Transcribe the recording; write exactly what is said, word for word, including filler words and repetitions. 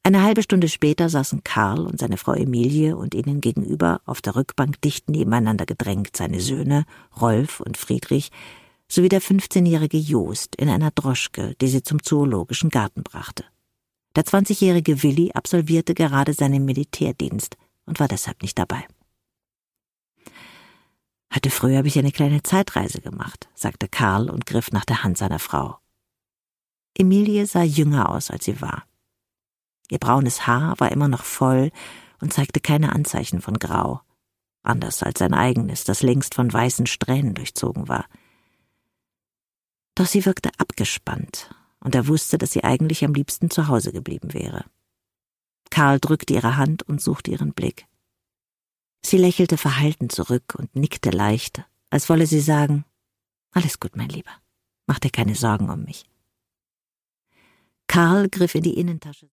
Eine halbe Stunde später saßen Karl und seine Frau Emilie und ihnen gegenüber auf der Rückbank dicht nebeneinander gedrängt seine Söhne Rolf und Friedrich sowie der fünfzehnjährige Jost in einer Droschke, die sie zum Zoologischen Garten brachte. Der zwanzigjährige Willi absolvierte gerade seinen Militärdienst und war deshalb nicht dabei. »Heute früh habe ich eine kleine Zeitreise gemacht«, sagte Karl und griff nach der Hand seiner Frau. Emilie sah jünger aus, als sie war. Ihr braunes Haar war immer noch voll und zeigte keine Anzeichen von Grau, anders als sein eigenes, das längst von weißen Strähnen durchzogen war. Doch sie wirkte abgespannt, und er wusste, dass sie eigentlich am liebsten zu Hause geblieben wäre. Karl drückte ihre Hand und suchte ihren Blick. Sie lächelte verhalten zurück und nickte leicht, als wolle sie sagen, »Alles gut, mein Lieber, mach dir keine Sorgen um mich.« Karl griff in die Innentasche.